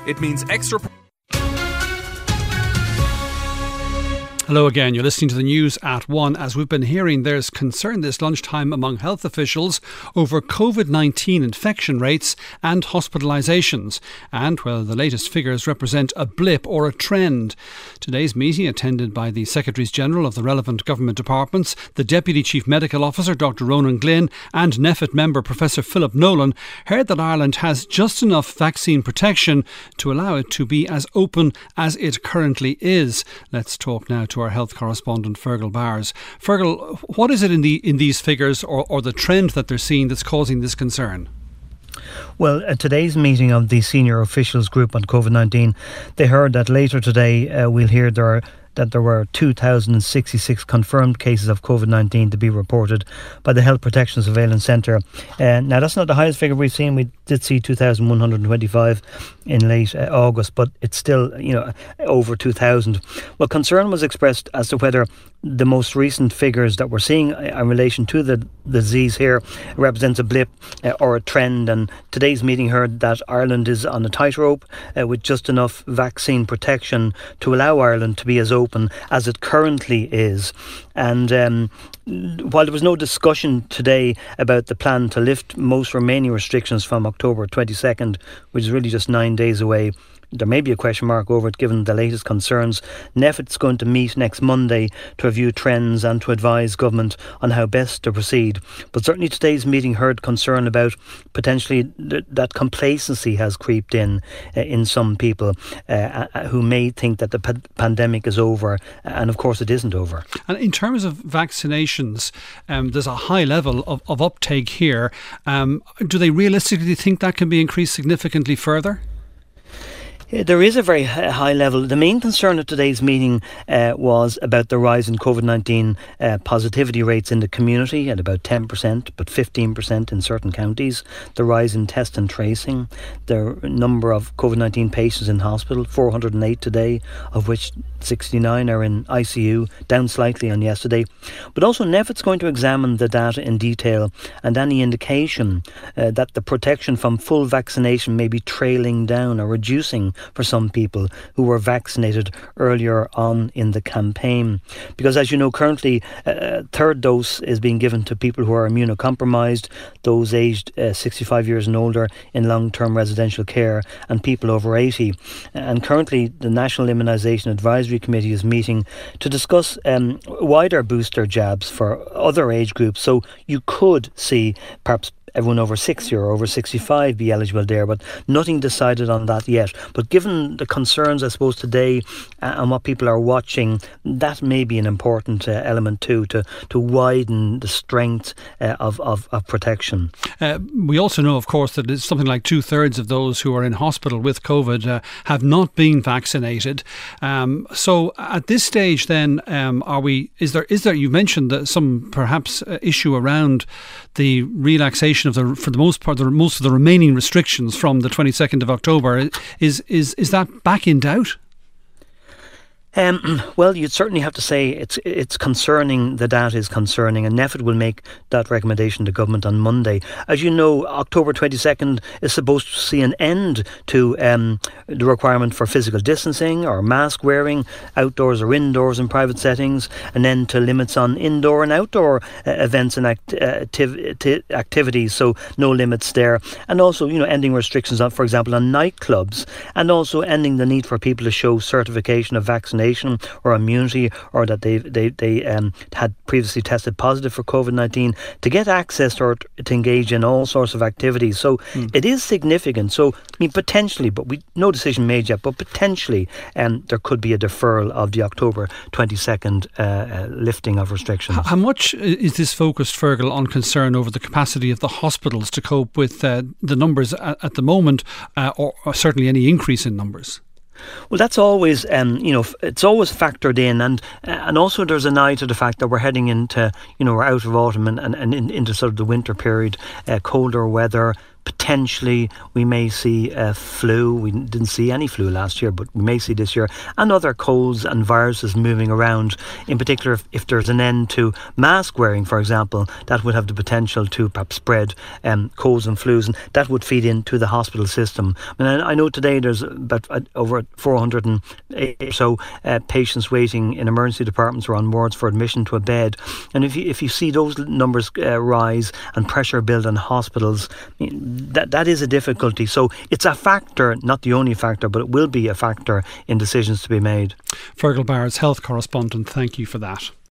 It means extra... Hello again, you're listening to the news at 1. As we've been hearing, there's concern this lunchtime among health officials over COVID-19 infection rates and hospitalisations, and whether the latest figures represent a blip or a trend. Today's meeting, attended by the Secretaries-General of the relevant government departments, the Deputy Chief Medical Officer Dr Ronan Glynn and NPHET member Professor Philip Nolan, heard that Ireland has just enough vaccine protection to allow it to be as open as it currently is. Let's talk now to our health correspondent Fergal Bowers. Fergal, what is it in these figures or the trend that they're seeing that's causing this concern? Well, at today's meeting of the senior officials group on COVID-19, they heard that later today we'll hear that there were 2,066 confirmed cases of COVID-19 to be reported by the Health Protection Surveillance Centre. Now, that's not the highest figure we've seen. We did see 2,125 in late August, but it's still, over 2,000. Well, concern was expressed as to whether the most recent figures that we're seeing in relation to the disease here represents a blip or a trend. And today's meeting heard that Ireland is on a tightrope with just enough vaccine protection to allow Ireland to be as open as it currently is. And while there was no discussion today about the plan to lift most remaining restrictions from October 22nd, which is really just 9 days away, there may be a question mark over it given the latest concerns. NPHET's going to meet next Monday to review trends and to advise government on how best to proceed. But certainly today's meeting heard concern about potentially that complacency has creeped in some people who may think that the pandemic is over, and of course it isn't over. And in terms of vaccinations, there's a high level of uptake here. Do they realistically think that can be increased significantly further? There is a very high level. The main concern at today's meeting was about the rise in COVID-19 positivity rates in the community at about 10%, but 15% in certain counties. The rise in test and tracing. The number of COVID-19 patients in hospital, 408 today, of which 69 are in ICU, down slightly on yesterday. But also NPHET's going to examine the data in detail and any indication that the protection from full vaccination may be trailing down or reducing for some people who were vaccinated earlier on in the campaign. Because as you know, currently third dose is being given to people who are immunocompromised, those aged 65 years and older in long-term residential care, and people over 80. And currently the National Immunisation Advisory Committee is meeting to discuss wider booster jabs for other age groups. So you could see perhaps everyone over 60 or over 65 be eligible there, but nothing decided on that yet. But given the concerns, I suppose, today and what people are watching, that may be an important element too, to widen the strength of protection. We also know, of course, that it's something like 2/3 of those who are in hospital with COVID have not been vaccinated. So at this stage then, is there, you mentioned that some perhaps issue around the relaxation of most of the remaining restrictions from the 22nd of October. Is that back in doubt? Well, you'd certainly have to say it's concerning. The data is concerning, and NPHET will make that recommendation to government on Monday. As you know, October 22nd is supposed to see an end to the requirement for physical distancing or mask wearing outdoors or indoors in private settings, an end to limits on indoor and outdoor events and activities, so no limits there, and also ending restrictions on, for example, on nightclubs, and also ending the need for people to show certification of vaccination or immunity, or that they had previously tested positive for COVID-19, to get access or to engage in all sorts of activities. So it is significant. So potentially, but no decision made yet, but potentially there could be a deferral of the October 22nd lifting of restrictions. How much is this focused, Fergal, on concern over the capacity of the hospitals to cope with the numbers at the moment, or certainly any increase in numbers? Well, that's always, it's always factored in, and also there's an eye to the fact that we're heading into, we're out of autumn and into sort of the winter period, colder weather, Potentially we may see flu. We didn't see any flu last year, but we may see this year, and other colds and viruses moving around. In particular, if there's an end to mask wearing, for example, that would have the potential to perhaps spread colds and flus, and that would feed into the hospital system. I know today there's about over 408 or so patients waiting in emergency departments or on wards for admission to a bed, and if you see those numbers rise and pressure build on hospitals, that is a difficulty. So it's a factor, not the only factor, but it will be a factor in decisions to be made. Fergal Barrett's health correspondent, thank you for that.